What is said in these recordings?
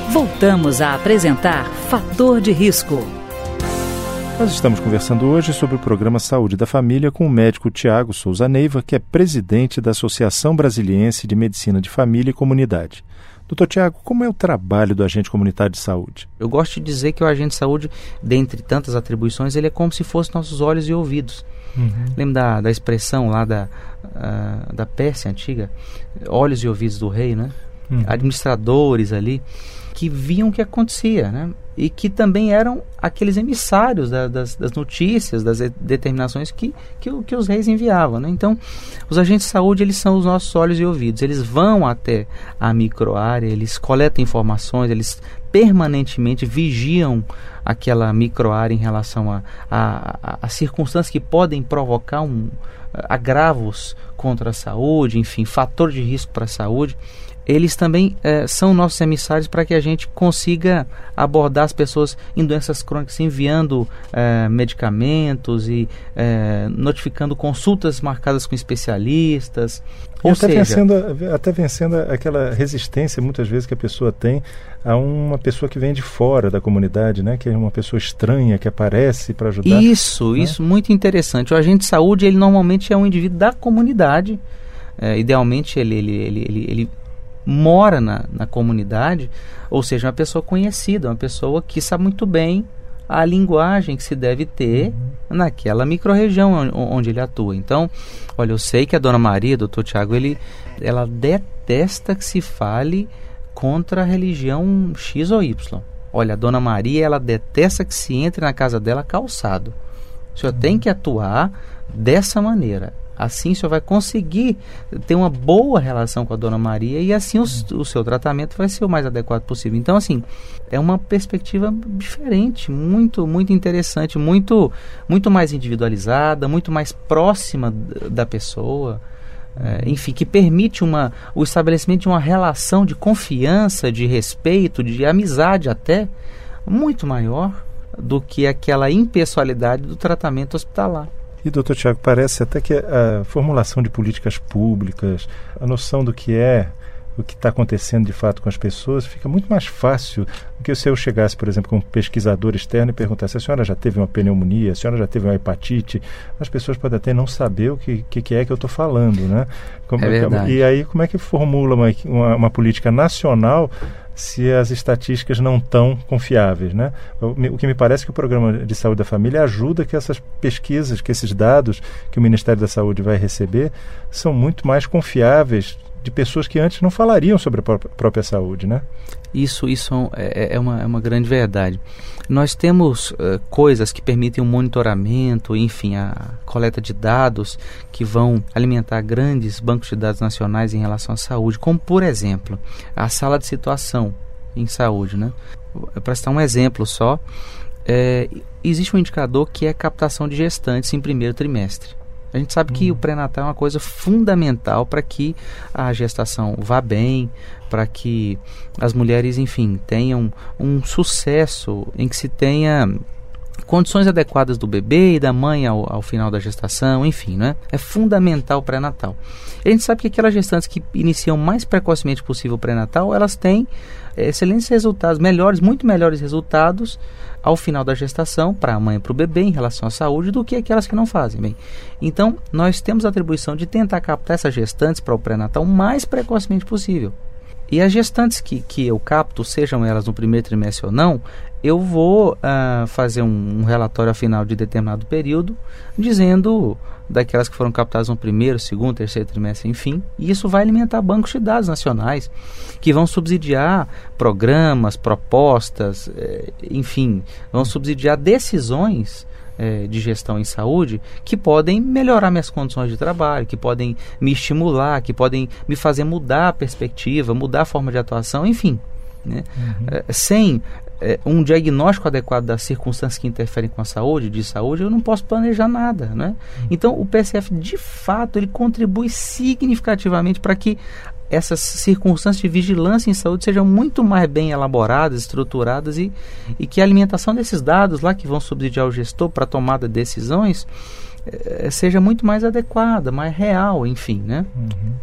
Voltamos a apresentar Fator de Risco. Nós estamos conversando hoje sobre o programa Saúde da Família com o médico Tiago Souza Neiva, que é presidente da Associação Brasiliense de Medicina de Família e Comunidade. Doutor Tiago, como é o trabalho do agente comunitário de saúde? Eu gosto de dizer que o agente de saúde, dentre tantas atribuições, ele é como se fosse nossos olhos e ouvidos. Lembra da expressão lá da Pérsia antiga? Olhos e ouvidos do rei, né? Administradores ali, que viam o que acontecia, né? E que também eram aqueles emissários das notícias, das determinações que os reis enviavam, né? Então, os agentes de saúde, eles são os nossos olhos e ouvidos. Eles vão até a microárea, eles coletam informações, eles permanentemente vigiam aquela microárea em relação a circunstâncias que podem provocar agravos contra a saúde, enfim, fator de risco para a saúde. Eles também são nossos emissários para que a gente consiga abordar as pessoas em doenças crônicas, enviando medicamentos e notificando consultas marcadas com especialistas. Ou até vencendo aquela resistência, muitas vezes, que a pessoa tem a uma pessoa que vem de fora da comunidade, né? Que é uma pessoa estranha que aparece para ajudar. Isso muito interessante. O agente de saúde, ele normalmente é um indivíduo da comunidade. Idealmente, ele mora na comunidade, ou seja, uma pessoa conhecida, uma pessoa que sabe muito bem a linguagem que se deve ter naquela micro-região onde ele atua. Então, olha, eu sei que a Dona Maria, doutor Tiago, ela detesta que se fale contra a religião X ou Y. Olha, a Dona Maria, ela detesta que se entre na casa dela calçado. O senhor tem que atuar dessa maneira. Assim o senhor vai conseguir ter uma boa relação com a Dona Maria e assim o seu tratamento vai ser o mais adequado possível. Então, assim, é uma perspectiva diferente, muito, muito interessante, muito, muito mais individualizada, muito mais próxima da pessoa, enfim, que permite o estabelecimento de uma relação de confiança, de respeito, de amizade até, muito maior do que aquela impessoalidade do tratamento hospitalar. E, doutor Tiago, parece até que a formulação de políticas públicas, a noção do que é o que está acontecendo de fato com as pessoas, fica muito mais fácil do que se eu chegasse, por exemplo, com um pesquisador externo e perguntasse: a senhora já teve uma pneumonia, a senhora já teve uma hepatite? As pessoas podem até não saber o que é que eu estou falando, né? É verdade. E aí, como é que formula uma política nacional se as estatísticas não estão confiáveis, né? O que me parece que o Programa de Saúde da Família ajuda que essas pesquisas, que esses dados que o Ministério da Saúde vai receber são muito mais confiáveis, de pessoas que antes não falariam sobre a própria saúde, né? Isso é uma grande verdade. Nós temos coisas que permitem um monitoramento, enfim, a coleta de dados que vão alimentar grandes bancos de dados nacionais em relação à saúde, como, por exemplo, a sala de situação em saúde, né? Para citar um exemplo só, existe um indicador que é a captação de gestantes em primeiro trimestre. A gente sabe que o pré-natal é uma coisa fundamental para que a gestação vá bem, para que as mulheres, enfim, tenham um sucesso em que se tenha condições adequadas do bebê e da mãe ao final da gestação, enfim, né? É fundamental o pré-natal. A gente sabe que aquelas gestantes que iniciam mais precocemente possível o pré-natal, elas têm excelentes resultados, muito melhores resultados ao final da gestação, para a mãe e para o bebê em relação à saúde, do que aquelas que não fazem bem. Então, nós temos a atribuição de tentar captar essas gestantes para o pré-natal o mais precocemente possível. E as gestantes que eu capto, sejam elas no primeiro trimestre ou não, eu vou fazer um relatório ao final de determinado período, dizendo daquelas que foram captadas no primeiro, segundo, terceiro trimestre, enfim. E isso vai alimentar bancos de dados nacionais, que vão subsidiar programas, propostas, enfim, vão subsidiar decisões de gestão em saúde que podem melhorar minhas condições de trabalho, que podem me estimular, que podem me fazer mudar a perspectiva, mudar a forma de atuação, enfim, né? Sem um diagnóstico adequado das circunstâncias que interferem com a saúde, eu não posso planejar nada, né? Então o PSF, de fato, ele contribui significativamente para que essas circunstâncias de vigilância em saúde sejam muito mais bem elaboradas, estruturadas e que a alimentação desses dados lá que vão subsidiar o gestor para a tomada de decisões seja muito mais adequada, mais real, enfim, né?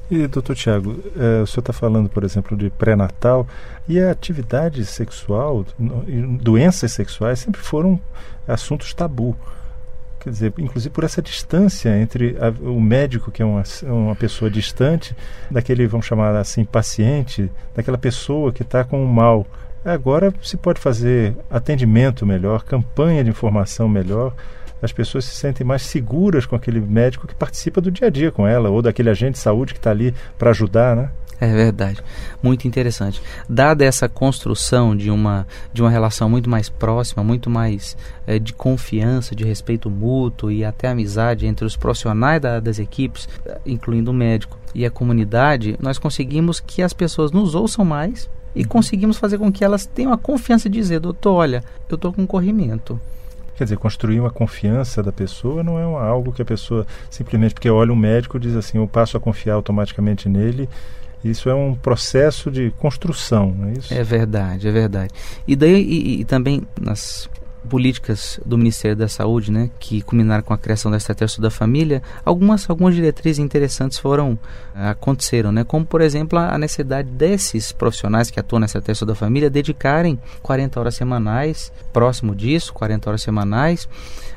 E, doutor Tiago, o senhor está falando, por exemplo, de pré-natal, e a atividade sexual, doenças sexuais sempre foram assuntos tabu. Quer dizer, inclusive por essa distância entre o médico, que é uma pessoa distante, daquele, vamos chamar assim, paciente, daquela pessoa que está com o mal. Agora se pode fazer atendimento melhor, campanha de informação melhor, as pessoas se sentem mais seguras com aquele médico que participa do dia a dia com ela, ou daquele agente de saúde que está ali para ajudar, né? É verdade, muito interessante. Dada essa construção de uma relação muito mais próxima, muito mais de confiança, de respeito mútuo e até amizade entre os profissionais das equipes, incluindo o médico e a comunidade, nós conseguimos que as pessoas nos ouçam mais e conseguimos fazer com que elas tenham a confiança de dizer: doutor, olha, eu estou com corrimento. Quer dizer, construir uma confiança da pessoa não é algo que a pessoa simplesmente porque olha um médico diz assim, eu passo a confiar automaticamente nele. Isso é um processo de construção, não é isso? É verdade, é verdade. E daí, e também nas políticas do Ministério da Saúde, né, que culminaram com a criação da Estratégia da Família, algumas diretrizes interessantes aconteceram, né, como, por exemplo, a necessidade desses profissionais que atuam na Estratégia da Família dedicarem 40 horas semanais, próximo disso, 40 horas semanais,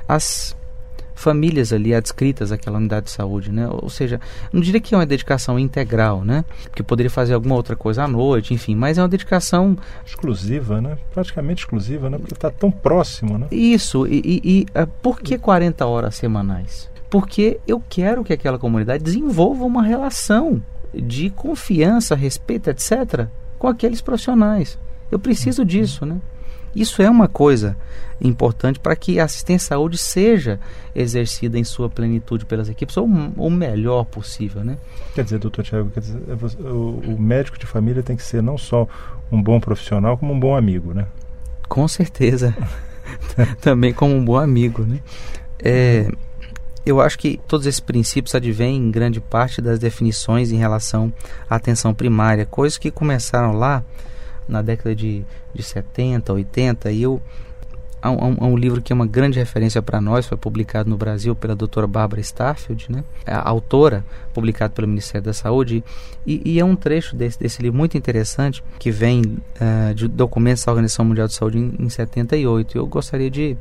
às famílias ali adscritas àquela unidade de saúde, né? Ou seja, não diria que é uma dedicação integral, né? Porque poderia fazer alguma outra coisa à noite, enfim, mas é uma dedicação exclusiva, né? Praticamente exclusiva, né? Porque está tão próximo, né? Isso, por que 40 horas semanais? Porque eu quero que aquela comunidade desenvolva uma relação de confiança, respeito, etc., com aqueles profissionais. Eu preciso disso, né? Isso é uma coisa importante para que a assistência à saúde seja exercida em sua plenitude pelas equipes, ou o melhor possível, né? Quer dizer, doutor Tiago, o médico de família tem que ser não só um bom profissional, como um bom amigo, né? Com certeza. Também como um bom amigo, né? Eu acho que todos esses princípios advêm em grande parte das definições em relação à atenção primária, coisas que começaram lá na década de 70, 80, e há um livro que é uma grande referência para nós, foi publicado no Brasil pela doutora Barbara Starfield, né? A autora, publicado pelo Ministério da Saúde, e é um trecho desse livro muito interessante, que vem de documentos da Organização Mundial de Saúde em 78, eu gostaria de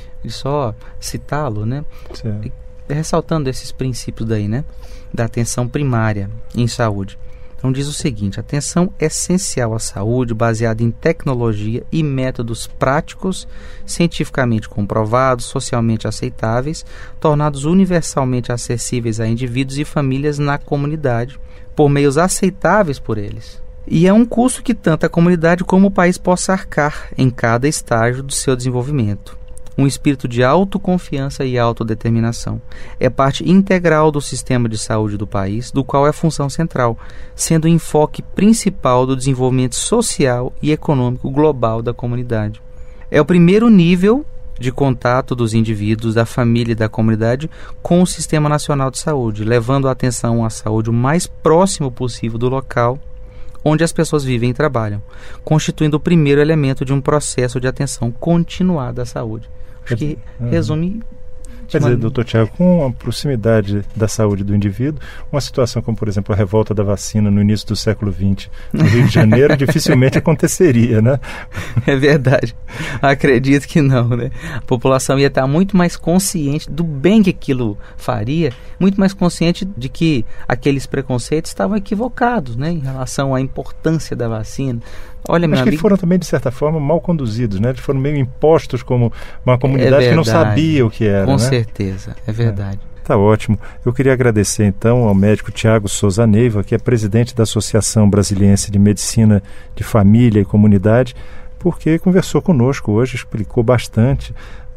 só citá-lo, né? Ressaltando esses princípios daí, né? Da atenção primária em saúde. Então diz o seguinte: atenção essencial à saúde baseada em tecnologia e métodos práticos, cientificamente comprovados, socialmente aceitáveis, tornados universalmente acessíveis a indivíduos e famílias na comunidade, por meios aceitáveis por eles. E é um custo que tanto a comunidade como o país possa arcar em cada estágio do seu desenvolvimento. Um espírito de autoconfiança e autodeterminação. É parte integral do sistema de saúde do país, do qual é função central, sendo o enfoque principal do desenvolvimento social e econômico global da comunidade. É o primeiro nível de contato dos indivíduos, da família e da comunidade com o Sistema Nacional de Saúde, levando a atenção à saúde o mais próximo possível do local onde as pessoas vivem e trabalham, constituindo o primeiro elemento de um processo de atenção continuada à saúde. Acho que resume... Quer dizer, doutor Tiago, com a proximidade da saúde do indivíduo, uma situação como, por exemplo, a revolta da vacina no início do século XX no Rio de Janeiro dificilmente aconteceria, né? É verdade. Acredito que não, né? A população ia estar muito mais consciente do bem que aquilo faria, muito mais consciente de que aqueles preconceitos estavam equivocados, né, em relação à importância da vacina. Olha, acho que foram também, de certa forma, mal conduzidos, né? Eles foram meio impostos como uma comunidade que não sabia o que era. Com certeza, é verdade. Tá ótimo. Eu queria agradecer, então, ao médico Tiago Souza Neiva, que é presidente da Associação Brasiliense de Medicina de Família e Comunidade, porque conversou conosco hoje, explicou bastante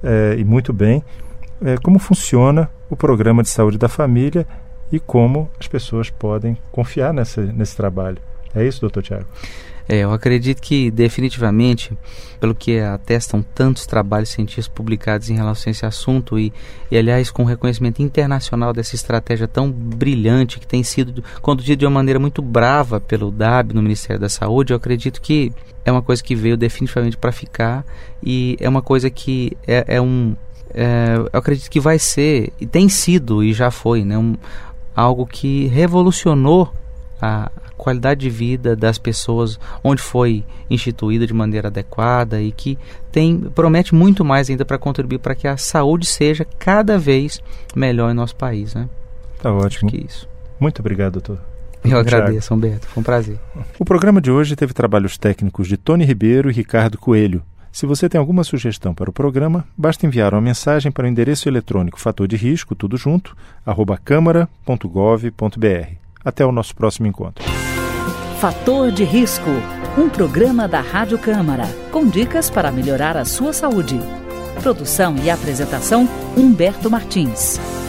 e muito bem como funciona o Programa de Saúde da Família e como as pessoas podem confiar nesse trabalho. É isso, doutor Tiago? Eu acredito que definitivamente, pelo que atestam tantos trabalhos científicos publicados em relação a esse assunto e aliás com reconhecimento internacional dessa estratégia tão brilhante que tem sido conduzida de uma maneira muito brava pelo DAB no Ministério da Saúde, eu acredito que é uma coisa que veio definitivamente para ficar e é uma coisa que eu acredito que vai ser, e tem sido e já foi, né, algo que revolucionou a qualidade de vida das pessoas onde foi instituída de maneira adequada e que promete muito mais ainda para contribuir para que a saúde seja cada vez melhor em nosso país, né? Tá ótimo. Acho que isso. Muito obrigado, doutor. Eu agradeço, Humberto. Foi um prazer. O programa de hoje teve trabalhos técnicos de Tony Ribeiro e Ricardo Coelho. Se você tem alguma sugestão para o programa, basta enviar uma mensagem para o endereço eletrônico fator de risco, tudo junto, @câmara.gov.br. Até o nosso próximo encontro. Fator de Risco, um programa da Rádio Câmara, com dicas para melhorar a sua saúde. Produção e apresentação, Humberto Martins.